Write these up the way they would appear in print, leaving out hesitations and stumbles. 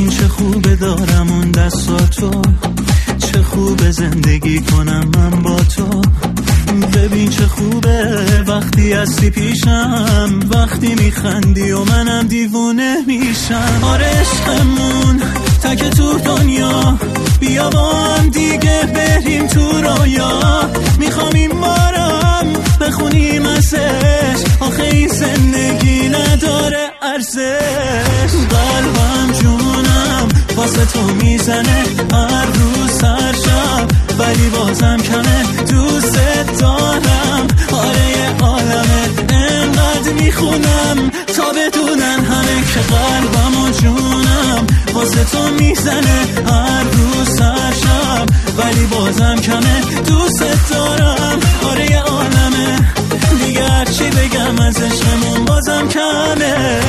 ببین چه خوبه دارم اون دستاتو، چه خوبه زندگی کنم من با تو. ببین چه خوبه وقتی هستی پیشم، وقتی میخندی و منم دیوونه میشم. آره عشقمون تک تو دنیا، بیا با هم دیگه بریم تو رویا. میخوام این بارم بخونیم ازش، آخه این زندگی نداره ارزش. قلبم جونم واسه تو میزنه هر روز هر شب، ولی بازم کمه دوست دارم. آره یه عالمه انقدر میخونم تا بدونن همه که قلبم و جونم واسه تو میزنه هر روز هر شب، ولی بازم کمه دوست دارم. آره یه عالمه دیگه هرچی بگم از عشقمون بازم کمه.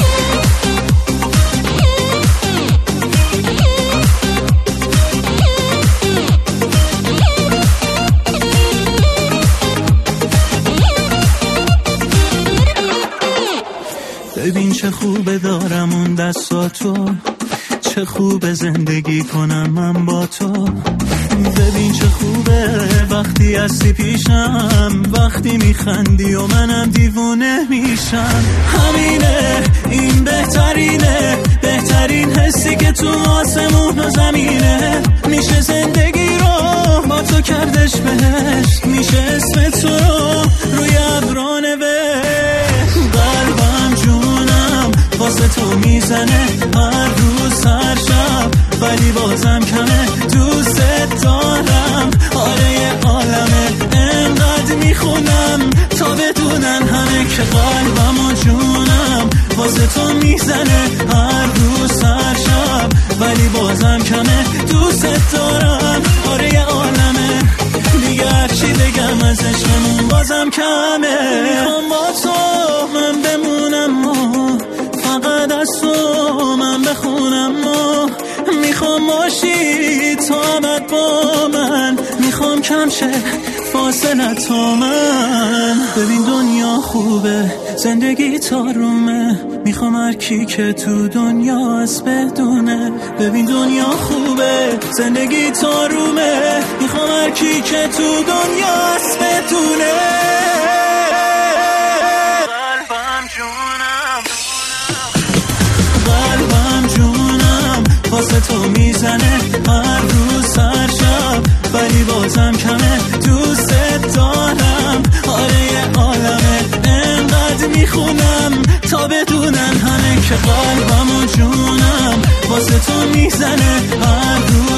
ببین چه خوبه دارم اون دستاتو، چه خوبه زندگی کنم من با تو. ببین چه خوبه وقتی هستی پیشم، وقتی میخندی و منم دیوونه میشم. همینه این بهترینه، بهترین حسی که تو آسمون و زمینه. میشه زندگی رو با تو کردش بهشت، میشه اسم تو رو روی ابرا نوشت. قلبم جونم واسه تو میزنه هر روز هر شب، ولی بازم کمه دوست دارم. آره یه عالمه انقدر میخونم تا بدونن همه که قلبم و جونم واسه تو میزنه هر روز هر شب، ولی بازم کمه دوست دارم. آره یه عالمه دیگه هرچی بگم از عشقمون بازم کمه. میخوام با تو من بمونم و فقط از تو من بخونم و میخوام باشی تو ابد با من، میخوام کم شه فاصله تو من. ببین دنیا خوبه زندگی تارومه، میخوام هر کی که تو دنیا از بدونه. ببین دنیا خوبه زندگی تارومه، میخوام هر کی که تو دنیا از بدونه. قلبم جونم، قلبم جونم واسه تو میزنه هر روز هر شب، ولی بازم کمه دوست دارم. آره یه عالمه انقدر میخونم تا بدونن همه که قلبم و جونم واسه تو میزنه هر روز